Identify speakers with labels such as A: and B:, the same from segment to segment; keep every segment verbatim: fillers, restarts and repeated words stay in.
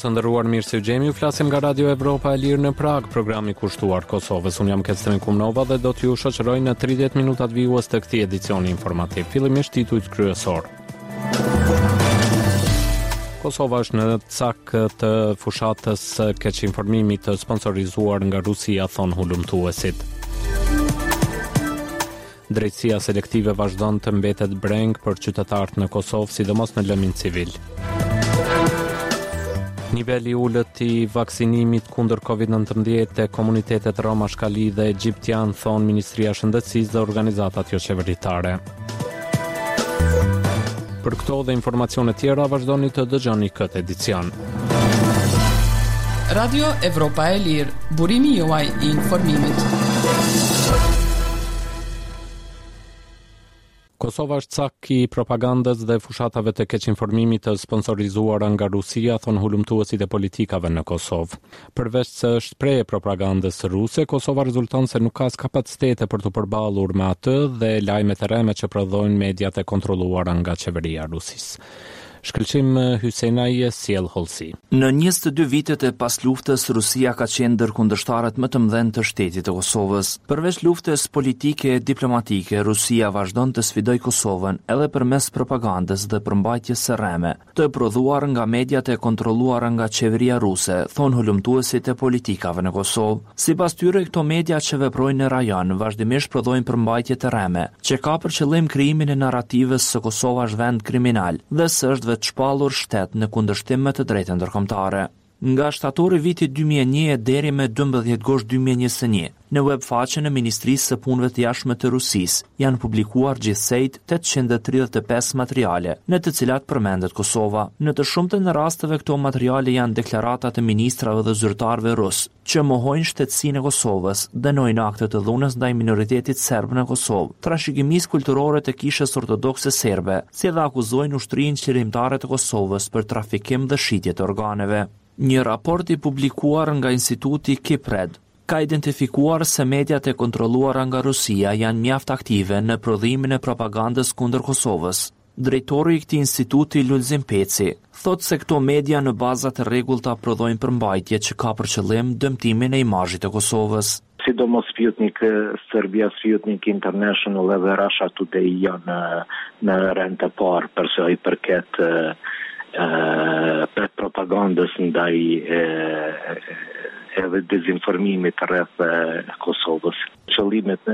A: Të nderuar, mirë se u gjemi, ju flasim nga Radio Evropa e Lirë në Prag, programi kushtuar Kosovës. Unë jam Kestrin Kumnova dhe do t'ju shoqëroj në tridhjetë minutat vijues të këtij edicioni informativ. Fillimisht titujt kryesor. Kosova është në cak të fushatës keqinformimit të sponsorizuar nga Rusia, thon hulumtuesit. Drejtësia selektive vazhdon të mbetet breng për qytetarët në Kosovë, sidomos në lëmin civil. Niveli ullët i vaksinimit kundër covid nëntëmbëdhjetë te komunitetet Roma, Shkali dhe Egjiptian, thon Ministria e Shëndetësisë dhe organizatat jo qeveritare. Për këto dhe informacione tjera vazhdoni të dëgjoni këtë edicion.
B: Radio Evropa e Lirë, burimi juaj i informimit.
A: Kosova është cak i propagandës dhe fushatave të keqinformimit të sponsorizuara nga Rusia, thon hulumtuesit e politikave në Kosovë. Përveç se është preje propagandës ruse, Kosova rezulton se nuk ka kapacitete për të përballur me atë dhe lajmet e rreme që prodhojnë mediat e kontrolluara nga qeveria e Rusisë. Shkëlqim Hysenaj, sjell Holsi.
C: Në njëzet e dy vitet e pas luftës, Rusia ka qenë ndër kundërshtarët më të mëdhenj të shtetit të Kosovës. Përveç luftës politike e diplomatike, Rusia vazhdon të sfidoj Kosovën edhe përmes propagandës dhe përmbajtjes së rreme, të prodhuar nga mediat e kontrolluara nga qeveria ruse, thon hulumtuesit e politikave në Kosovë. Sipas tyre, këto media që veprojnë në rajon vazhdimisht prodhojnë përmbajtje të rreme, që ka për qëllim krijimin e narrativës se Kosova është vend kriminal dhe se është të shpallur shtet në kundërshtim me të drejtën ndërkombëtare. Nga shtatori vitit dy mijë e një deri me dymbëdhjetë gusht dy mijë e njëzet e një, në webfaqen e Ministrisë së Punëve të Jashtme të Rusisë janë publikuar gjithsejt tetëqind e tridhjetë e pesë materiale, në të cilat përmendet Kosova. Në të shumtën e rasteve këto materiale janë deklarata të ministrave dhe zyrtarëve rus, që mohojnë shtetësinë e Kosovës, dënojnë akte të dhunës ndaj minoritetit serb në Kosovë, trashëgimisë kulturore të kishës ortodokse serbe, si dhe akuzojnë ushtrinë qëllimtare të Kosovës për trafikim dhe shitje të organeve. Një raport i publikuar nga Instituti Kipred ka identifikuar se mediat e kontrolluara nga Rusia janë mjaft aktive në prodhimin e propagandës kundër Kosovës. Drejtori i këtij instituti, Lulzim Peci, thot se këto media në baza të rregullta prodhojnë përmbajtje që ka për qëllim dëmtimin e imazhit të Kosovës.
D: Sidomos Sputnik, Serbia Sputnik International edhe Russia Today janë në rend të parë për sa i përket për propagandës ndaj edhe dezinformimit rreth Kosovës. Qëllimet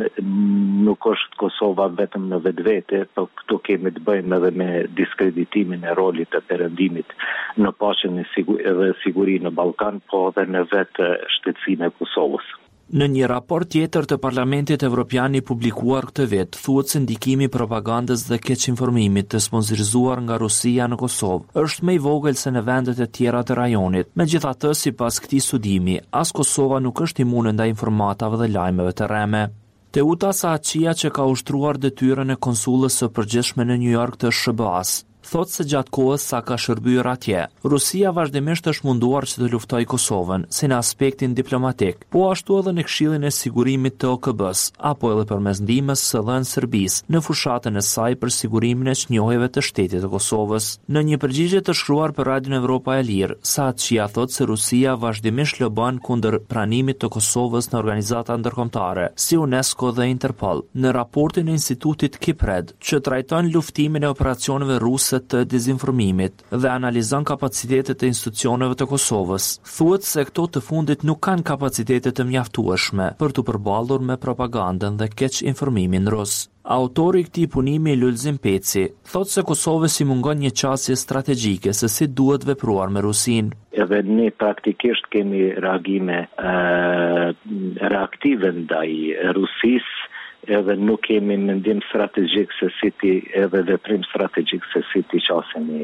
D: nuk është Kosova vetëm në vetvete, por këtu kemi të bëjmë edhe me diskreditimin e rolit të perëndimit në paqen dhe sigurinë në Ballkan, po edhe në vetë shtetësinë e Kosovës.
C: Në një raport tjetër të Parlamentit Evropian i publikuar këtë vit, thuhet se ndikimi i propagandës dhe keqinformimit të sponsorizuar nga Rusia në Kosovë është më i vogël se në vendet e tjera të rajonit. Megjithatë, sipas këtij studimi, as Kosova nuk është imune ndaj informatave dhe lajmeve të rreme. Teuta Saaqia, që ka ushtruar detyrën e konsullës së përgjithshme në New York të S B A-s, thot se gjatë kohës sa ka shërbyer atje, Rusia vazhdimisht është munduar që të luftojë Kosovën, si në aspektin diplomatik, po ashtu edhe në Këshillin e Sigurimit të O K B-s, apo edhe përmes ndihmës së dhënë Serbisë në fushatën e saj për sigurimin e çnjohjeve të shtetit të Kosovës. Në një përgjigje të shkruar për Radion Evropa e Lirë, Saaqia thot se Rusia vazhdimisht lobon kundër pranimit të Kosovës në organizata ndërkombëtare, si UNESCO dhe Interpol. Në raportin e Institutit Kipred, që trajton luftimin e operacioneve ruse të dezinformimit dhe analizon kapacitetet e institucioneve të Kosovës, thuhet se këto të fundit nuk kanë kapacitete të mjaftueshme për të përballur me propagandën dhe keq informimin rus. Autori i këtij punimi, Lulzim Peci, thot se Kosovës i mungon një qasje strategjike se si duhet vepruar me Rusinë.
D: Edhe ne praktikisht kemi reagime uh, reaktive ndaj Rusisë, edhe nuk kemi mendim strategjik se si ti, edhe veprim strategjik se si ti qasemi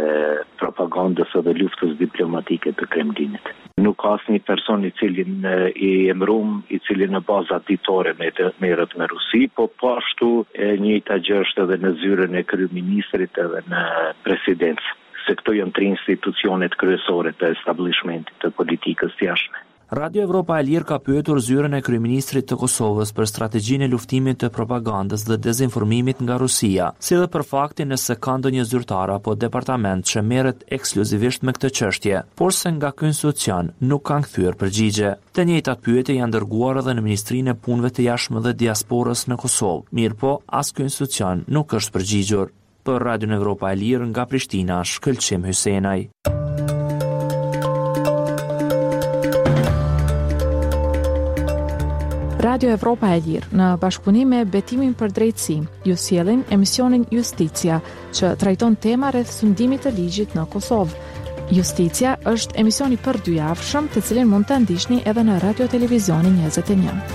D: propagandës edhe luftës diplomatike të Kremlinit. Nuk ka asnjë person i cili i emërum, i cili në baza ditore merret me Rusi, po po ashtu e njëjta gjë është edhe në zyrën e kryeministrit edhe në presidencë, se këto janë tre institucionet kryesore të establishmentit të politikës të jashtme.
C: Radio Evropa e Lirë ka pyetur zyrën e kryeministrit të Kosovës për strategjinë e luftimit të propagandës dhe dezinformimit nga Rusia, si dhe për faktin nëse ka ndonjë zyrtar apo departament që merret ekskluzivisht me këtë çështje, por se nga ky institucion nuk kanë kthyer përgjigje. Të njëjtat pyetje janë dërguar edhe në Ministrinë e Punëve të Jashtme dhe Diasporës në Kosovë, mirëpo as ky institucion nuk është përgjigjur. Për Radio Evropa e Lirë nga Prishtina, Shkëlqim Hysenaj.
E: Radio Evropa e Lirë, në bashkëpunim me Betimin për Drejtësi, ju sjellin emisionin Justicia, që trajton tema rreth sundimit të ligjit në Kosovë. Justicia është emisioni për dy javëshëm, të cilin mund të ndiqni edhe në Radio Televizionin njëzet e një.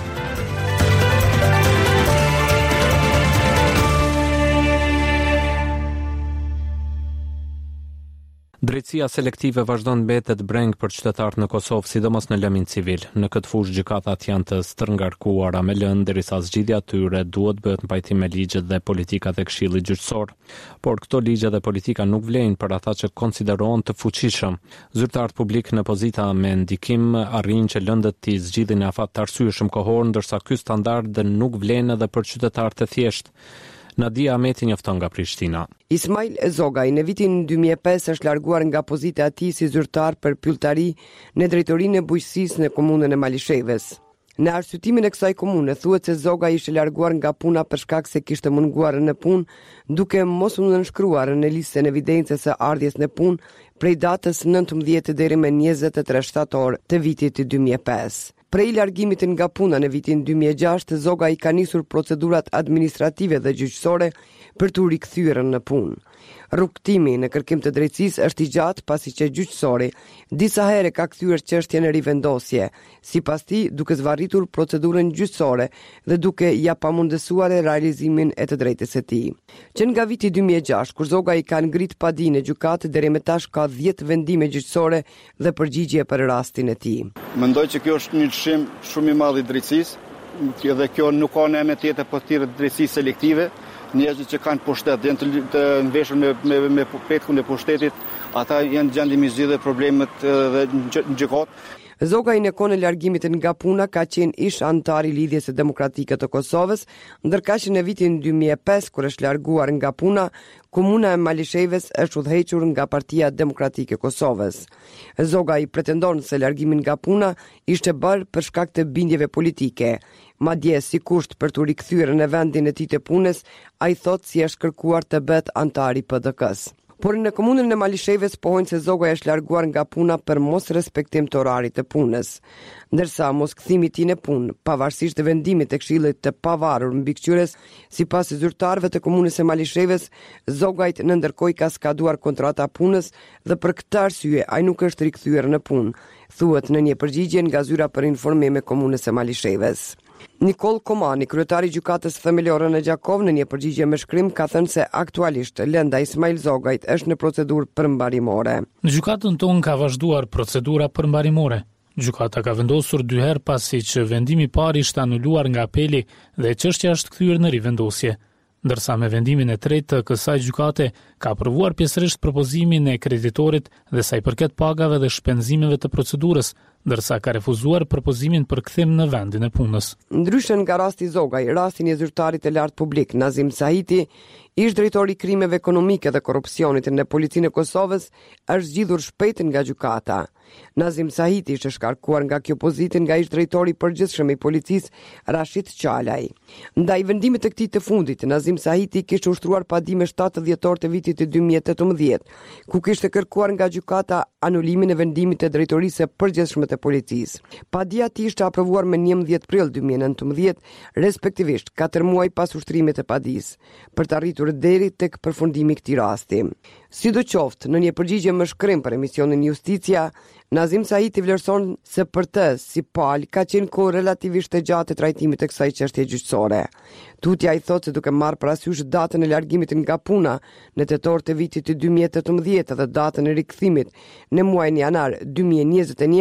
A: Drejtësia selektive vazhdon mbetet breng për qytetarët në Kosovë, sidomos në lëmin civil. Në këtë fushë gjykatat janë të stërngarkuara me lëndë, derisa zgjidhja e tyre duhet bëhet në pajtim me ligjet dhe politikat e Këshillit Gjyqësor. Por këto ligje dhe politika nuk vlejnë për ata që konsiderohen të fuqishëm. Zyrtarët publik në pozita me ndikim arrin që lëndët të zgjidhin në afat të arsyeshëm kohor, ndërsa ky standard nuk vlen edhe për qytetarët e thjeshtë. Nadia Ahmeti njofton nga Prishtina.
F: Ismail Zogaj në vitin dy mijë e pesë është larguar nga pozita e tij si zyrtar për pylltari në drejtorinë e bujqësisë në komunën e Malishevës. Në arsyetimin e kësaj komune thuhet se Zogaj ishte larguar nga puna për shkak se kishte munguar në punë, duke mos u nënshkruar në listën e evidencës së ardhjes në punë prej datës nëntëmbëdhjetë deri me njëzet e tre shtator të vitit dy mijë e pesë. Prej largimit nga puna në vitin dy mijë e gjashtë, Zogaj ka nisur procedurat administrative dhe gjyqësore për t'u rikthyer në punë. Rrugtimi në kërkim të drejtësisë është i gjatë pasi që gjyqësori disa herë ka kthyer çështjen në rivendosje, sipas tij duke zvarritur procedurën gjyqësore dhe duke ja pamundësuar realizimin e të drejtës së tij. Që nga viti dy mijë e gjashtë, kur Zogaj ka ngrit padinë në gjykatë, deri më tash ka dhjetë vendime gjyqësore dhe përgjigje për rastin e tij.
G: Mendoj që kjo është një lëshim shumë i madh i drejtësisë, dhe kjo nuk ka në emë tjetër për thirrje drejtësisë selektive. Njerëzit që kanë pushtet, janë të, të nveshur me, me, me petkun e pushtetit, ata janë gjendje mi zgjidhje problemet dhe në gjykatë.
F: Zogaj në kohën e largimit nga puna ka qenë ish antar i Lidhjes së Demokratike të Kosovës, ndërka që në vitin dy mijë e pesë, kur është larguar nga puna, komuna e Malishevës është udhëhequr nga Partia Demokratike e Kosovës. Zogaj pretendon se largimi nga puna ishte bërë për shkak të bindjeve politike. Madje si kusht për t'u rikthyer në vendin e tij të punës, ai thotë si është kërkuar të bëhet antar i P D K-s. Por në komunën e Malishevës pohojnë se Zogaj është larguar nga puna për mos respektim të orarit të punës, ndërsa mos kthimi i tij në punë, pavarësisht të vendimit të Këshillit të pavarur mbikëqyrës, sipas zyrtarëve të komunës së Malishevës, Zogajt në ndërkohë ka skaduar kontrata punës dhe për këtë arsye ai nuk është rikthyer në punë, thuhet në një përgjigje nga zyra për informim e komunës së Malishevës. Nikol Komani, kryetari i gjykatës themelore në Gjakov, në një përgjigje me shkrim ka thënë se aktualisht lënda Ismail Zogajt është në procedurë përmbarimore.
H: Në gjykatën tonë ka vazhduar procedura përmbarimore. Gjykata ka vendosur dy herë pasi që vendimi i parë ishte anuluar nga apeli dhe çështja është kthyer në rivendosje. Ndërsa me vendimin e tretë të kësaj gjykate ka aprovuar pjesërisht propozimin e kreditorit dhe sa i përket pagave dhe shpenzimeve të procedurës, ndërsa ka refuzuar propozimin për kthim në vendin e punës.
F: Ndryshe nga rasti Zogaj, rastin e zyrtarit të lartë publik Nazim Sahiti, ish drejtori i krimeve ekonomike dhe korrupsionit në Policinë e Kosovës, është zgjidhur shpejt nga gjykata. Nazim Sahiti ishte shkarkuar nga kjo pozitë nga ish drejtori i përgjithshëm i policisë Rashid Qalaj. Ndaj vendimit të këtij të fundit, Nazim Sahiti kishte ushtruar padime shtatë dhjetor të vitit dy mijë e tetëmbëdhjetë, ku kishte kërkuar nga gjykata anulimin e vendimit të drejtorisë së përgjithshme të policisë. Padia e tij ishte aprovuar me njëmbëdhjetë prill dy mijë e nëntëmbëdhjetë, respektivisht katër muaj pas ushtrimit të padisë, për të arritur deri tek përfundimi i këtij rasti. Sidoqoftë, në një përgjigje më shkrim për emisionin Justicia, Nazim Sahiti vlerëson se për të si palë ka qenë kohë relativisht e gjatë e trajtimit të kësaj çështje gjyqësore. Tutja i thotë se duke marrë parasysh datën e largimit nga puna në tetor të vitit dy mijë e tetëmbëdhjetë dhe datën e rikthimit në muajin janar dy mijë e njëzet e një,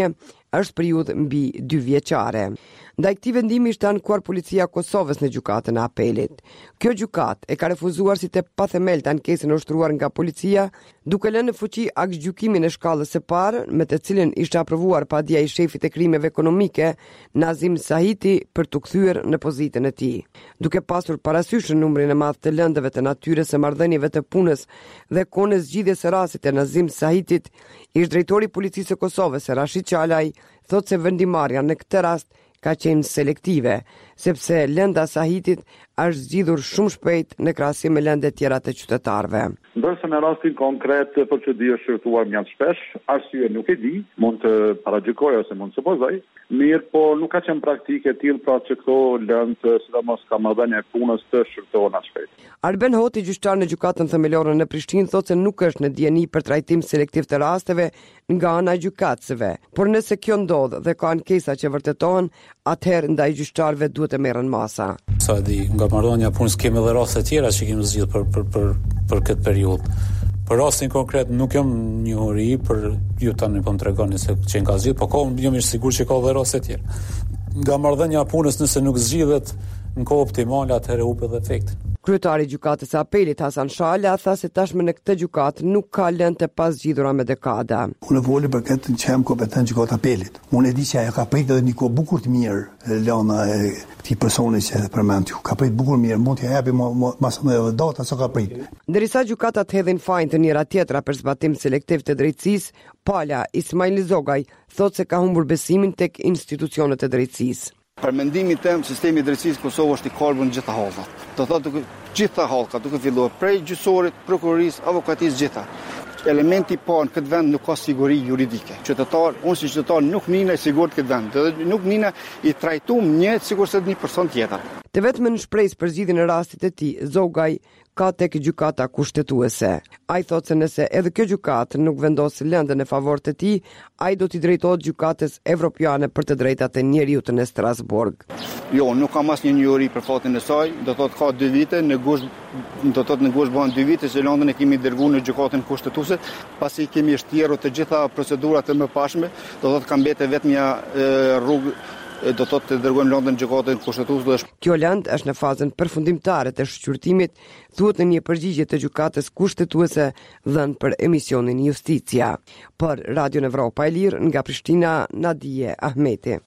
F: është periudhë mbi dy vjeçare. Ndaj këtij vendimi ishte ankuar policia e Kosovës në gjykatën e apelit. Kjo gjykatë e ka refuzuar si të pathemeltë ankesën e ushtruar nga policia, duke lënë në fuqi aktgjykimin e shkallës së parë, me të cilën ishte aprovuar padia i shefit e krimeve ekonomike, Nazim Sahiti, për t'u kthyer në pozitën e tij. Duke pasur parasysh numrin e madh të lëndëve të natyrës së marrëdhënieve të punës dhe kohën e zgjidhjes së rastit të Nazim Sahitit, ish drejtori i policisë së Kosovës, Rashid Qalaj, thotë se vendimarrja në këtë rast ka qenë selektive, sepse lënda Sahitit është zgjidhur shumë shpejt në krahasim me lëndet tjera të qytetarëve.
I: Ndërsa në rastin konkret procedura është shërtuar mjaft shpesh, arsye nuk e di, mund të paragjykoj ose mund të supozoj, mirë po nuk ka qenë praktike e tillë pra që këto lëndë, sidomos marrëdhënia e punës, të shërtohen aq shpejt.
F: Arben Hoti, gjyqtar në gjykatën themelore në Prishtinë, thotë se nuk është në dieni për trajtim selektiv të rasteve nga ana e gjykatësve, por nëse kjo ndodh dhe ka ankesa që vërtetohen, atëherë ndaj gjyqtarëve duhet të merren masa.
J: Sa di, nga marrëdhënia e punës kemi edhe raste të tjera që kemi zgjidhur për për për për këtë periudhë. Për rastin konkret nuk jam njohuri, për ju tani po më tregoni se që ka zgjidhur, po kam jam i sigurt që ka edhe raste të tjera. Nga marrëdhënia e punës nëse nuk zgjidhet në kohë optimale, atëherë hup edhe efekt.
F: Kryetari i gjykatës së apelit Hasan Shala tha se tashmë në këtë gjykatë nuk ka lëndë të pasgjidhura me dekada.
K: Unë voli për këtë që jam kompetent gjykatë apelit. Unë e di që ajo ka pritë edhe një kohë bukur të mirë lëna e këtij personi që përmend ju. Ka pritë bukur mirë, mund t'i japi më së miri data sa ka pritë.
F: Ndërsa gjykatat hedhin fajin të njëra tjetra për zbatim selektiv të drejtësisë, Pala Ismail Zogaj thotë se ka humbur besimin tek institucionet e drejtësisë.
G: Për mendimin tim, sistemi i drejtësisë Kosovë është i kalbur në gjitha hallat. Do thotë gjitha hallka, duke filluar prej gjyqësorit, prokurorisë, avokatisë gjitha. Elementi i parë në këtë vend nuk ka siguri juridike. Qytetar, unë si qytetar nuk nina i sigurt këtë vend, dhe nuk nina i trajtuar një sikur se një person tjetër.
F: Të vetëm në shpresë për zgjidhjen e rastit të tij, Zogaj ka tek gjykata kushtetuese. Ai thotë se nëse edhe kjo gjykatë nuk vendos lëndën në favor të tij, ai do t'i drejtohet gjykatës evropiane për të drejtat e njerëzit në Strasburg.
G: Jo, nuk kam asnjë njohuri për fatin e saj, do thotë ka dy vite, në gusht do thotë në gusht bën dy vite që lëndën e kemi dërguar në gjykatën kushtetuese, pasi kemi shtjerur të gjitha procedurat e mëparshme, do thotë ka mbetë vetëm një rrugë do të të dërgojmë lëndën në gjykatën kushtetuese.
F: Kjo lëndë është në fazën përfundimtare të shqyrtimit, thuhet në një përgjigje të gjykatës kushtetuese dhënë për emisionin Justicia. Për Radio Evropa e Lirë nga Prishtina, Nadije Ahmeti.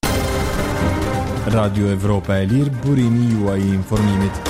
L: Radio Evropa e Lirë, burimi juaj i informimit.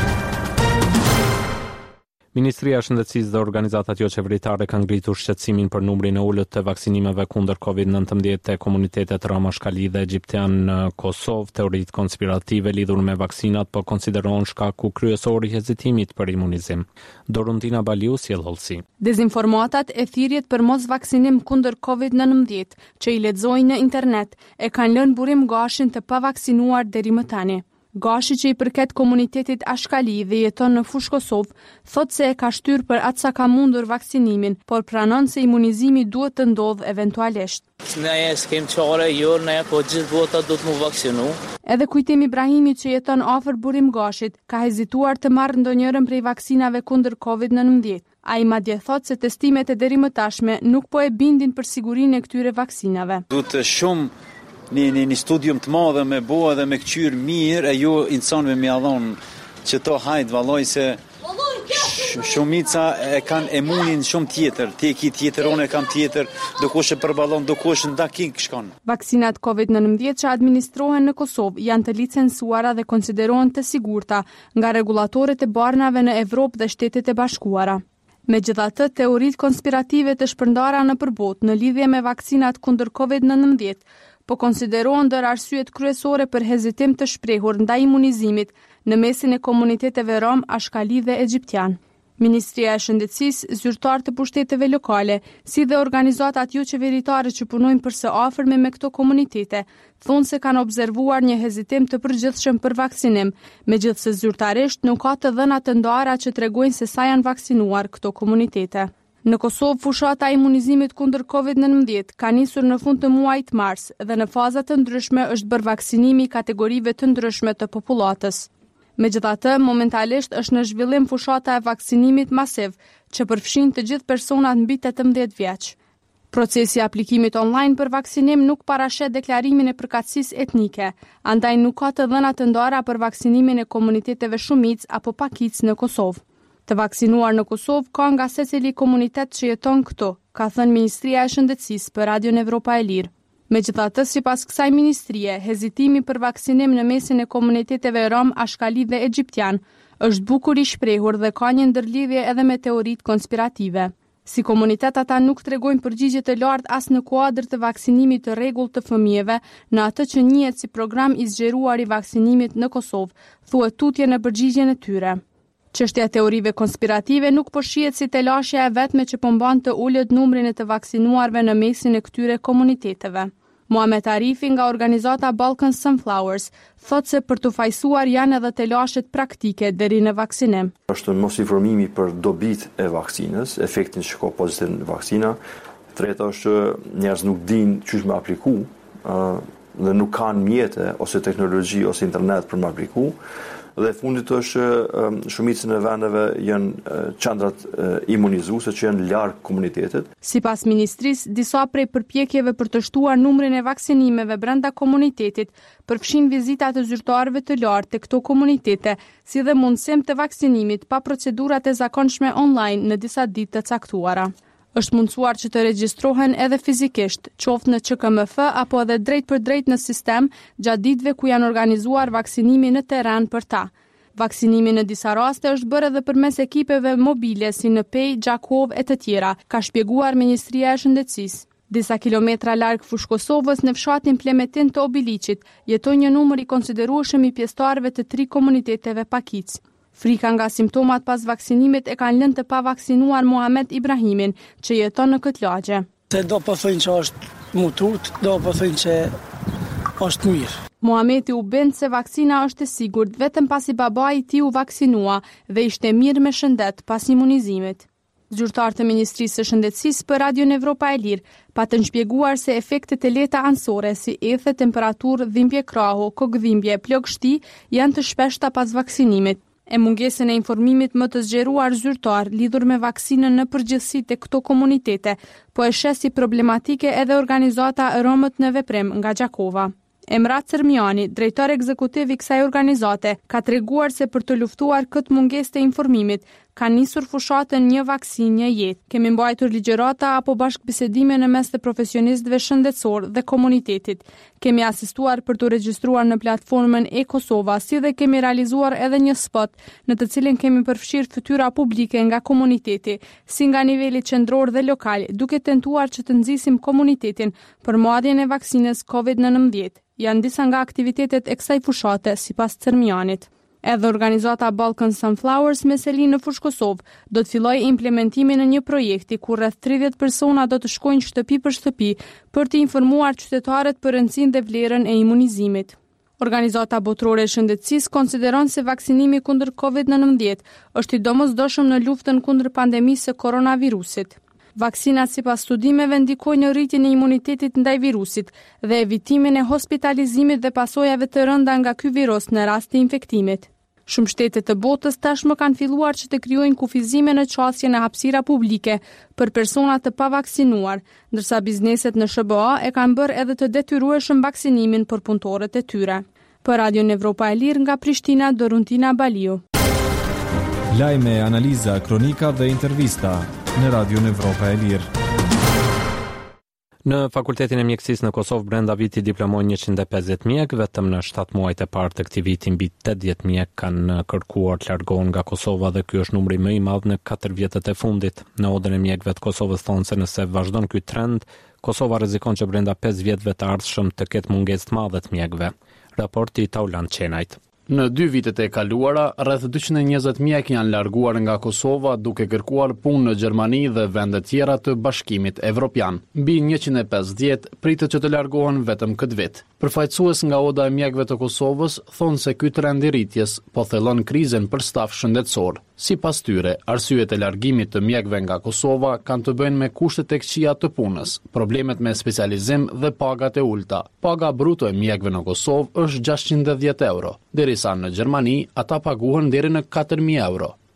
A: Ministria e Shëndetësisë dhe organizatat jo qeveritare kanë ngritur shqetësimin për numrin e ulët të vaksinimeve kundër kovid nineteen te komunitetet Ramashkali dhe Egjiptian në Kosovë. Teoritë konspirative lidhur me vaksinat po konsiderohen shkaku kryesor i hezitimit për imunizim. Doruntina Baliu sjell hollësi.
M: Dezinformatat e thirrjet për mos vaksinim kundër kovid nineteen që i lexojnë në internet e kanë lënë burim gashin të pavaksinuar deri më tani. Gashi që i përket komunitetit Ashkali dhe jeton në fushë Kosovë, thot se e ka shtyr për atë sa ka mundur vaksinimin, por pranon se imunizimi duhet të ndodhë eventualisht.
N: Ne s'kem çare, jo, ne po gjithë vota do të mu vaksinu.
M: Edhe Kujtim Ibrahimi që jeton afër Burim Gashit, ka hezituar të marrë ndonjërin prej vaksinave kundër kovid nineteen. Ai madje thot se testimet e deri më tashme nuk po e bindin për sigurinë e këtyre vaksinave.
O: Duhet shumë Një, një, një studium të madhe me boa dhe me këqyr mirë, e ju insanve me adhon që to hajtë valoj se shumica e kanë imunin shumë tjetër, te ki tjetër, unë e kam tjetër, do kush e përbalon, do kush nda kik shkon.
M: Vaksinat kovid nineteen që administrohen në Kosovë janë të licencuara dhe konsiderohen të sigurta nga regulatorët e barnave në Evropë dhe Shtetet e Bashkuara. Megjithatë, teoritë konspirative të shpërndara në përbot në lidhje me vaksinat kundër kovid nineteen po konsiderohen ndër arsyet kryesore për hezitim të shprehur ndaj imunizimit në mesin e komuniteteve rom, ashkali dhe egjiptian. Ministria e Shëndetësisë, zyrtar të pushteteve lokale, si dhe organizatat jo qeveritare që punojnë përse afërme me këto komunitete, thonë se kanë observuar një hezitim të përgjithshëm për vaksinim, megjithse zyrtarisht nuk ka të dhëna të ndara që tregojnë se sa janë vaksinuar këto komunitete. Në Kosovë, fushata e imunizimit kundër kovid nineteen ka nisur në fund të muajit mars dhe në faza të ndryshme është bërë vaksinimi i kategorive të ndryshme të popullatës. Megjithatë, momentalisht është në zhvillim fushata e vaksinimit masiv, që përfshin të gjithë personat mbi tetëmbëdhjetë vjeç. Procesi i aplikimit online për vaksinim nuk parashet deklarimin e përkatësisë etnike, andaj nuk ka të dhëna të ndara për vaksinimin e komuniteteve shumicë apo pakicë në Kosovë. Të vaksinuar në Kosovë ka nga secili komunitet që jeton këtu, ka thënë Ministria e Shëndetësisë për Radion Evropa e Lirë. Megjithatë, sipas kësaj ministrie, hezitimi për vaksinim në mesin e komuniteteve rom, ashkali dhe egjiptian është bukur i shprehur dhe ka një ndërlidhje edhe me teoritë konspirative. Si komunitet ata nuk tregojnë përgjigje të lartë as në kuadër të vaksinimit të rregullt të fëmijëve, në atë që njihet si program i zgjeruar i vaksinimit në Kosovë, thuhet tutje në përgjigjen e tyre. Çështja e teorive konspirative nuk po shihet si telashja e vetme që po mban të ulët numrin e të vaksinuarve në mesin e këtyre komuniteteve. Muhamet Arifi nga organizata Balkan Sunflowers thot se për të fajsuar janë edhe telashet praktike deri në vaksinim.
P: Është mos informimi për dobit e vaksinës, efektin që ka pozitiv në vaksina. Treta është njerëz nuk dinë çish me apliku, uh, dhe nuk kanë mjete ose teknologji ose internet për me apliku. Dhe fundit është um, shumicën e vendeve janë uh, qendrat uh, imunizuese që janë larg komunitetit.
M: Sipas ministrisë, disa prej përpjekjeve për të shtuar numrin e vaksinimeve brenda komunitetit përfshin vizita të zyrtarëve të lartë të këto komunitete, si dhe mundësim të vaksinimit pa procedurat e zakonshme online në disa ditë të caktuara. Është mundësuar që të regjistrohen edhe fizikisht, qoftë në Q K M F apo edhe drejt për drejt në sistem gjatë ditëve ku janë organizuar vaksinimi në terren për ta. Vaksinimi në disa raste është bërë edhe përmes ekipeve mobile si në Pej, Gjakov e të tjera, ka shpjeguar Ministria e Shëndetësisë. Disa kilometra larg fushë Kosovës në fshatin Plemetin të Obiliqit jeton një numër i konsiderueshëm i pjesëtarëve të tri komuniteteve pakicë. Frika nga simptomat pas vaksinimit e kanë lënë të pavaksinuar Muhamet Ibrahimin, që jeton në këtë lagje.
Q: Se do po thënë që është mutut, do po thënë që është mirë.
M: Muhameti u bën se vaksina është e sigurt vetëm pasi babai i tij u vaksinua dhe ishte mirë me shëndet pas imunizimit. Zyrtar të Ministrisë së Shëndetësisë për Radion Evropa e Lirë patën shpjeguar se efektet e lehta anësore si ethe, temperaturë, dhimbje krahu, kokëdhimbje, plagështi janë të shpeshta pas vaksinimit. E mungesën e informimit më të zgjeruar zyrtar lidhur me vaksinën në përgjithësi të këto komunitete, po e sheh si problematike edhe organizata Romët në Veprim nga Gjakova. Emrat Cermiani, drejtor ekzekutiv i kësaj organizate, ka treguar se për të luftuar këtë mungesë të informimit, ka nisur fushatën një vaksin një jetë. Kemi mbajtur ligjërata apo bashkëbisedime në mes të profesionistëve shëndetësor dhe komunitetit. Kemi asistuar për të regjistruar në platformën e-Kosova, si dhe kemi realizuar edhe një spot në të cilin kemi përfshirë fytyra publike nga komuniteti, si nga niveli qendror dhe lokal, duke tentuar që të nxisim komunitetin për marrjen e vaksinës kovid nëntëmbëdhjetë. Janë disa nga aktivitetet e kësaj fushate, sipas Cermianit. Edhe organizata Balkan Sunflowers me seli në fushë Kosovë do të fillojë implementimin e një projekti ku rreth tridhjetë persona do të shkojnë shtëpi për shtëpi për të informuar qytetarët për rëndësinë dhe vlerën e imunizimit. Organizata Botërore e Shëndetësisë konsideron se vaksinimi kundër kovid nëntëmbëdhjetë është i domosdoshëm në luftën kundër pandemisë së koronavirusit. Vaksinat sipas studimeve ndikojnë në rritjen e imunitetit ndaj virusit dhe evitimin e hospitalizimit dhe pasojave të rënda nga ky virus në rast të infektimit. Shumë shtete të botës tashmë kanë filluar që të krijojnë kufizime në qasje në hapësira publike për persona të pavaksinuar, ndërsa bizneset në S B A e kanë bërë edhe të detyrueshëm vaksinimin për punëtorët e tyre. Për Radion Evropa e Lirë nga Prishtina, Doruntina Baliu.
L: Lajme, analiza, kronika dhe intervista në Radion Evropa e Lirë.
A: Në Fakultetin e Mjekësisë në Kosovë brenda vitit diplomojnë njëqind e pesëdhjetë mjek, vetëm në shtatë muajt e parë të këtij viti mbi tetëdhjetë mjek kanë kërkuar të largohen nga Kosova dhe ky është numri më i madh në katër vjetët e fundit. Në Odën e Mjekëve të Kosovës thonë se nëse vazhdon ky trend, Kosova rrezikon që brenda pesë vjetëve të ardhshëm të ketë mungesë të madhe të mjekëve. Raporti i Taulant Qenajt.
R: Në dy vitet e kaluara, rreth dyqind e njëzet mjek janë larguar nga Kosova duke kërkuar punë në Gjermani dhe vende tjera të Bashkimit Evropian. Mbi njëqind e pesëdhjetë pritet që të largohen vetëm këtë vit. Përfaqësues nga Oda e Mjekëve të Kosovës thonë se ky trend i rritjes po thellon krizën për staf shëndetësor. Sipas tyre, arsyet e largimit të mjekëve nga Kosova kanë të bëjnë me kushtet e këqija të punës, problemet me specializim dhe pagat e ulta. Paga bruto e mjekëve në Kosovë është gjashtëqind e dhjetë euro, derisa në Gjermani ata paguhen deri në katër mijë euro.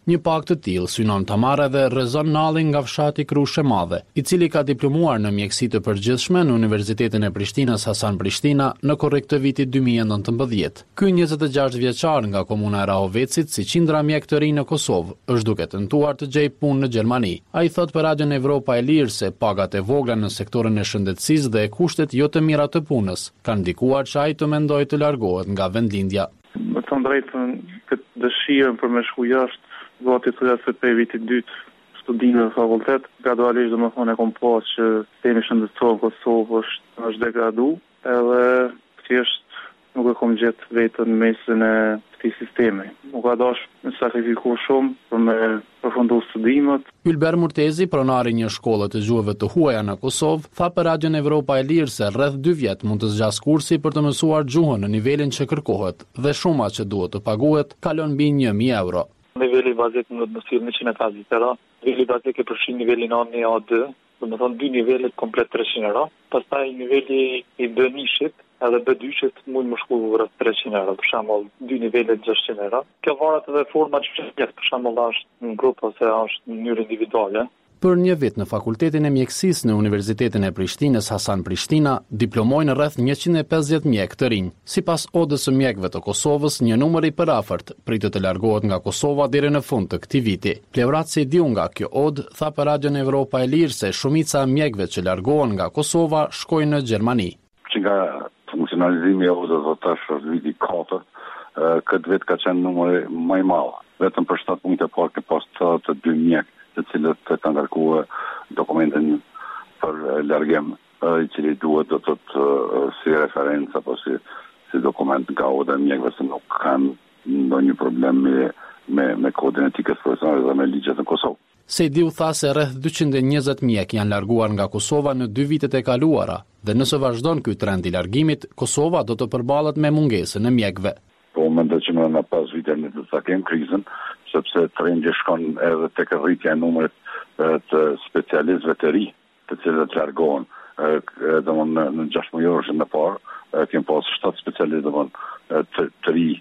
R: Një pakt të tillë synon ta marrë edhe Rezon Nalli nga fshati Krushe Madhe, i cili ka diplomuar në mjeksi të përgjithshme në Universitetin e Prishtinës Hasan Prishtina në korrik të vitit dy mijë e nëntëmbëdhjetë. Ky njëzet e gjashtë vjeçar nga komuna e Rahovecit, si qindra mjek të ri në Kosovë, është duke tentuar të gjejë punë në Gjermani. Ai thot për Radion Evropa e Lirë se pagat e vogla në sektorin e shëndetësisë dhe kushtet jo të mira të punës kanë ndikuar që ai të mendojë të largohet nga vendlindja.
S: Me të drejtën, këtë dëshirën për me shku jashtë gati të jetë për vitit dytë studime në fakultet, gradualisht dhe më thonë e kom pas që sistemi shëndetësor në Kosovë është, është degradu, edhe thjesht nuk e kom gjetë vetën në mesin e këtij sistemi. Nuk ka dash me sakrifiku shumë për me përfundu studimet.
R: Ylber Murtezi, pronari një shkolle të gjuhëve të huaja në Kosovë, tha për Radion Evropa e Lirë se rreth dy vjet mund të zgjas kursi për të mësuar gjuhën në nivelin që kërkohet dhe shuma që duhet të paguhet kalon mbi një mijë euro.
S: Niveli bazik në mësirë njëqind e pesëdhjetë euro, niveli bazik e përfshin nivelin A një A dy, do të thonë dy nivelet komplet treqind euro, pastaj niveli i B nishit edhe B dyshit mund më shku rreth treqind euro, për shembull dy nivelet gjashtëqind euro. Kjo varet edhe forma që jetë, për shembull është në grup ose është në mënyrë individuale.
R: Për një vit në Fakultetin e Mjekësisë në Universitetin e Prishtinës Hasan Prishtina, diplomojnë rreth njëqind e pesëdhjetë mjek të rinj. Sipas Odës së mjekëve të Kosovës, një numër i përafërt pritet të largohet nga Kosova deri në fund të këtij viti. Plevratsi diu nga kjo Odë tha për Radion Evropa e Lirë se shumica e mjekëve që largohen nga Kosova shkojnë në Gjermani.
I: Që nga funksionalizimi i Odës do tash është viti katër, këtë vit ka qenë numri më i madh. Vetëm për shtatë punkte parë ke pas të dy mjek të cilët të kanë ngarkuar dokumentin për largim, i cili duhet do të thotë si referencë apo si si dokument nga Oda e mjekëve se nuk kanë ndonjë problem me me me kodin etikës profesionale dhe me ligjet në Kosovë.
R: Sejdiu tha se rreth dyqind e njëzet mjek janë larguar nga Kosova në dy vitet e kaluara dhe nëse vazhdon ky trend i largimit, Kosova do të përballet me mungesën e mjekëve.
I: Po mendoj që në pas vite në të sakem krizën, sepse trendi shkon edhe tek rritja e numrit të specialistëve të ri, të cilët largohen. Domthonë në, në gjashtë muajsh më parë kemi pas shtatë specialistë domthonë të, të ri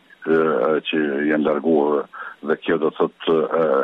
I: që janë larguar dhe kjo do të thotë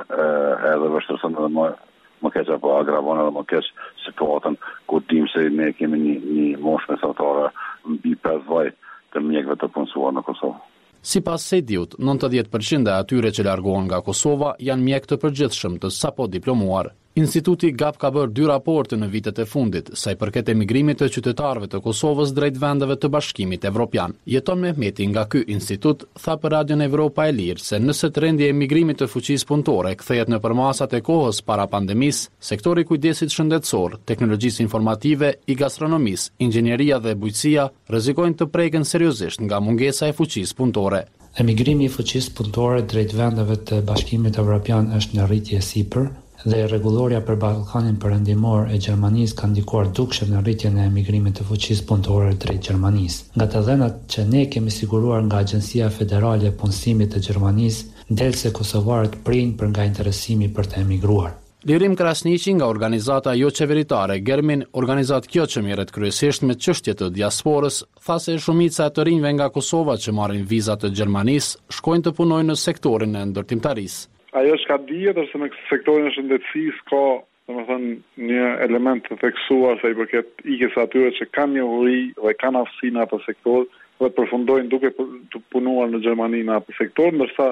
I: edhe vështirëson edhe më më keq apo agravon edhe më keq situatën ku dim se ne kemi një, një moshë mesatare mbi pesë vaj të mjekëve të punësuar në Kosovë.
R: Sipas Sejdiut, nëntëdhjetë përqind e atyre që largohen nga Kosova janë mjek të përgjithshëm të sapo diplomuar. Instituti G A P ka bërë dy raporte në vitet e fundit, sa i përket emigrimit të qytetarëve të Kosovës drejt vendeve të Bashkimit Evropian. Jeton Mehmeti nga ky institut tha për Radion Evropa e Lirë se nëse trendi i emigrimit të fuqisë punëtore kthehet në përmasat e kohës para pandemisë, sektori i kujdesit shëndetësor, teknologjisë informative, i gastronomisë, inxhinieria dhe bujqësia rrezikojnë të preken seriozisht nga mungesa e fuqisë punëtore.
T: Emigrimi i fuqisë punëtore drejt vendeve të Bashkimit Evropian është në rritje sipër dhe rregulloria për Ballkanin Perëndimor e Gjermanisë ka ndikuar dukshëm në rritjen e emigrimit të fuqisë punëtore drejt Gjermanisë. Nga të dhënat që ne kemi siguruar nga Agjencia Federale e Punësimit të Gjermanisë, del se kosovarët prinë për nga interesimi për të emigruar.
R: Lirim Krasniqi nga organizata jo qeveritare Germin, organizat kjo që merret kryesisht me çështje të diasporës, tha se shumica e të rinjve nga Kosova që marrin viza të Gjermanisë shkojnë të punojnë në sektorin e ndërtimtarisë.
S: Ajo që ka dihet është se në sektorin e shëndetësisë ka, domethënë, një element të theksuar sa i përket ikjes atyre që kanë njohuri dhe kanë aftësi në atë sektor dhe përfundojnë duke të punuar në Gjermani në atë sektor, ndërsa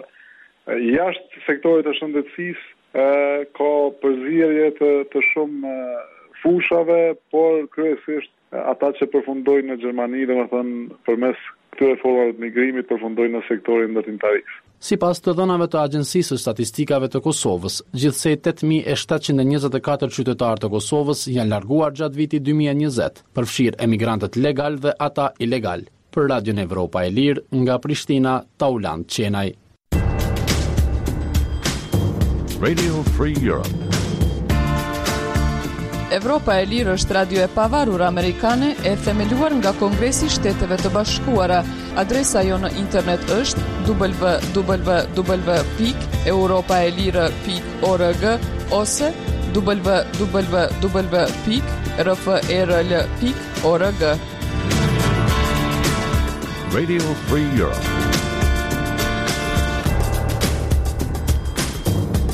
S: jashtë sektorit të shëndetësisë ka përzierje të, të shumë fushave, por kryesisht ata që përfundojnë në Gjermani, domethënë përmes këtyre formave të migrimit përfundojnë në sektorin ndërtimtarisë.
R: Sipas të dhënave të Agjencisë së Statistikave të Kosovës, gjithsej tetë mijë e shtatëqind e njëzet e katër qytetarë të Kosovës janë larguar gjatë vitit dy mijë e njëzet, përfshirë emigrantët legal dhe ata ilegal. Për Radion Evropa e Lirë, nga Prishtina, Taulant Qenaj.
U: Radio Free Europe.
B: Evropa e Lirë është radio e pavarur amerikane e themeluar nga Kongresi i Shteteve të Bashkuara. Adresa jo në internet është w w w pikë europaelire pikë org ose w w w pikë r f e r l pikë org.
U: Radio Free Europe.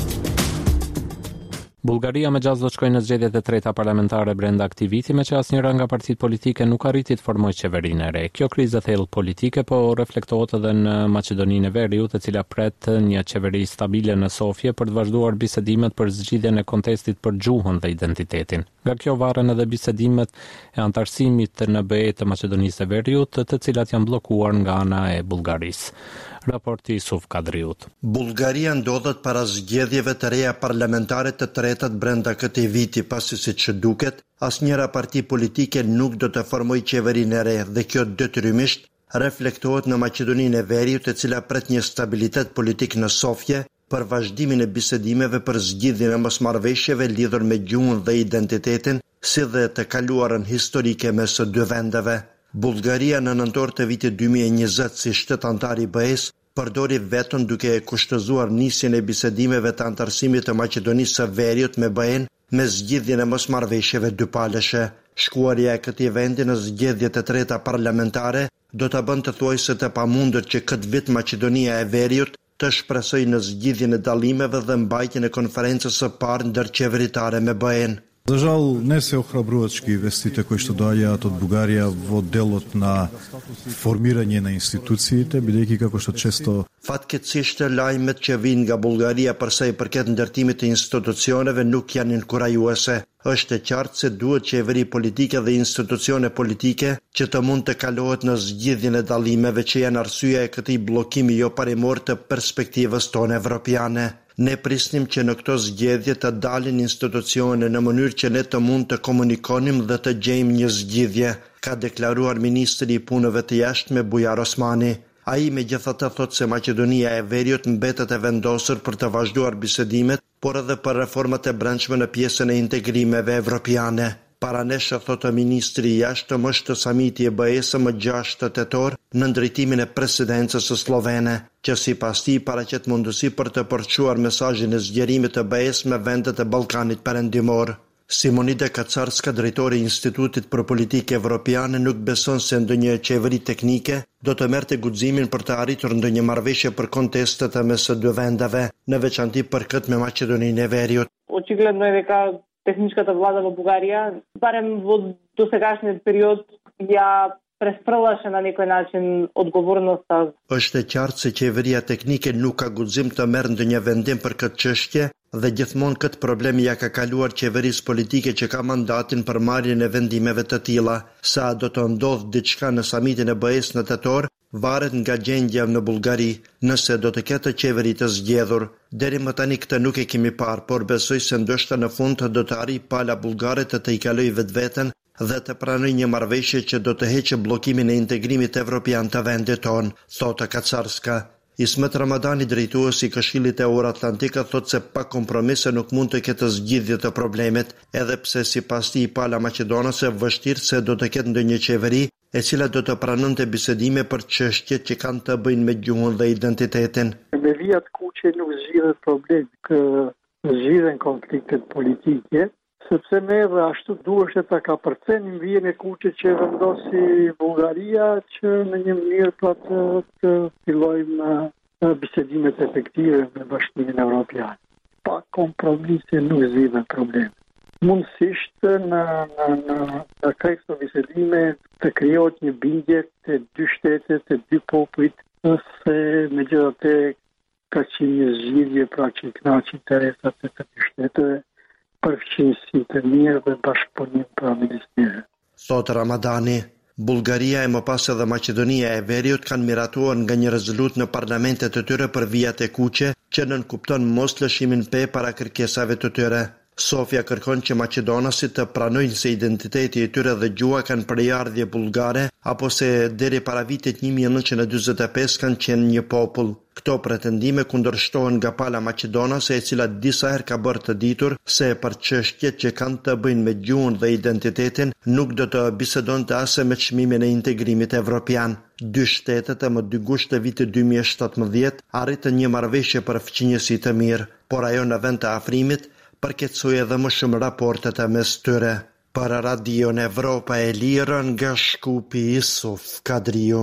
A: Bullgaria me gjasë do të shkojë në zgjedhjet e treta parlamentare brenda këtij viti, me që asnjëra nga partitë politike nuk arriti të formojë qeverinë e re. Kjo krizë thellë politike po reflektohet edhe në Maqedoninë e Veriut, e cila pret një qeveri stabile në Sofje për të vazhduar bisedimet për zgjidhjen e kontestit për gjuhën dhe identitetin. Nga kjo varen edhe bisedimet e antarësimit në B E të Maqedonisë e Veriut, të cilat janë bllokuar nga ana e Bullgarisë. Raporti Yusuf Kadriut.
D: Bullgaria ndodhet para zgjedhjeve të reja parlamentare të tretat brenda këtij viti, pasi siç duket, asnjëra parti politike nuk do të formojë qeverinë e re dhe kjo detyrimisht reflektohet në Maqedoninë e Veriut, e cila pret një stabilitet politik në Sofje për vazhdimin e bisedimeve për zgjidhjen e mosmarrëveshjeve lidhur me gjuhën dhe identitetin, si dhe të kaluarën historike mes së dy vendeve. Bullgaria në nëntor të vitit dy mijë e njëzet si shtet antar i B E-s përdori vetën duke e kushtëzuar nisjen e bisedimeve të antarësimit të Maqedonisë së Veriut me B E-n me zgjidhjen e mosmarrëveshjeve dypalëshe. Shkuarja e këtij vendi në zgjedhjet e treta parlamentare do ta bënte thuajse të pamundur që këtë vit Maqedonia e Veriut të shpresojë në zgjidhjen e dallimeve dhe mbajtjen e konferencës së parë ndërqeveritare me B E-n.
V: За жал, не се охрабрувачки вестите кои што доаѓаат од Бугарија во делот на формирање на институциите, бидејќи како што често
D: Fatkeqësisht lajmet që vijnë nga Bullgaria për sa i përket ndërtimit të institucioneve nuk janë inkurajuese. Është e qartë se duhet qeveri politike dhe institucione politike që të mund të kalohet në zgjidhjen e dallimeve që janë arsyeja e këtij bllokimi jo parimor të perspektivës tonë evropiane. Ne prisnim që në këto zgjedhje të dalin institucione në mënyrë që ne të mund të komunikonim dhe të gjejmë një zgjidhje, ka deklaruar ministri i punëve të jashtme Bujar Osmani. Ai megjithatë thotë se Maqedonia e Veriut mbetet e vendosur për të vazhduar bisedimet, por edhe për reformat e brendshme në pjesën e integrimeve evropiane. Paranesh, thotë ministri i jashtëm, është samiti e B E-s më gjashtë tetor në ndërtimin e presidencës së slovene, që sipas tij paraqet mundësi për të përçuar mesazhin e zgjerimit të B E-s me vendet e Ballkanit Perëndimor. Simonida Kacarska, drejtori i Institutit për Politikë Evropiane, nuk beson se ndonjë qeveri teknike do të merrte guximin për të arritur ndonjë marrëveshje për kontestet e mes së dy vendeve, në veçanti për këtë me Maqedoninë e Veriut.
W: Очигледно е дека техничката влада во Бугарија, барем во досегашниот период, ја пресфрлаше на некој начин одговорноста.
D: Është e qartë se qeveria teknike nuk ka guxim të merrë ndonjë vendim për këtë çështje dhe gjithmonë këtë problem ja ka kaluar qeverisë politike që ka mandatin për marrjen e vendimeve të tilla. Sa do të ndodhë diçka në samitin e B E-s në tetor, varet nga gjendja në Bullgari, nëse do të ketë qeveri të zgjedhur. Deri më tani këtë nuk e kemi parë, por besoj se ndoshta në fund do të arrijë pala bullgare të të i kalojë vetveten dhe të pranoj një marrëveshje që do të heqë bllokimin e integrimit evropian të vendit tonë, thotë Kacarska. Ismet Ramadani, drejtuesi i Këshillit Euro-Atlantik, thotë se pa kompromise nuk mund të ketë zgjidhje të problemit, edhe pse sipas tij pala maqedonase vështirë se do të ketë ndonjë qeveri e cila do të pranonte bisedime për çështjet që kanë të bëjnë me gjuhën dhe identitetin.
X: Me vijat kuqe nuk zgjidhet problemi, kë zgjidhen konfliktet politike, sepse ne dhe ashtu duhet ta kapërcenim vijën e kuqe që vendosi Bullgaria që në një mënyrë pra të, të fillojmë bisedimet efektive me Bashkimin Evropian. Pa kompromise nuk zgjidhen problemi. Mundësisht në në në në krejt të bisedime të krijohet një bindje të dy shtetet, të dy popujt, se megjithatë ka qenë një zgjidhje pra që kënaqë interesat e të dy shteteve, përfaqësi të mirë dhe bashkëpunim praministerial.
D: Thotë Ramadani. Bullgaria e më pas edhe Maqedonia e Veriut kanë miratuar nga një rezolutë në parlamentet të tyre për vijat e kuqe që nënkupton mos lëshimin pe para kërkesave të tyre. Sofia kërkon që maqedonasit të pranojnë se identiteti i tyre dhe gjua kanë përjardhje bullgare, apo se deri para vitit një mijë e nëntëqind e dyzet e pesë kanë qenë një popull. Këto pretendime kundërshtohen nga pala maqedonase, e cila disa herë ka bërë të ditur se për çështjet që kanë të bëjnë me gjuhën dhe identitetin nuk do të bisedonte as me çmimin e integrimit evropian. Dy shtetet e më dy gusht të vitit dy mijë e shtatëmbëdhjetë arritën një marrëveshje për fëmijësi të mirë, por ajo në vend të afrimit përkecoi edhe më shumë raportet e mes tyre. Para Radio Evropa e Lirë nga Shkupi, Yusuf Kadriu.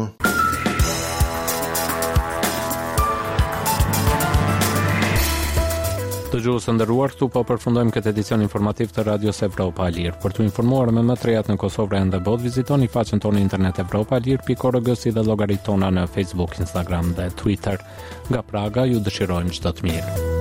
A: Të Dëgjues të nderuar, këtu po përfundojmë këtë edicion informativ të Radios Evropa e Lirë. Për të informuar me më të rejat në Kosovë dhe botë, vizitoni faqen tonë internet europa e lirë pikë org si dhe llogaritë tona në Facebook, Instagram dhe Twitter. Nga Praga ju dëshirojmë çdo të mirë.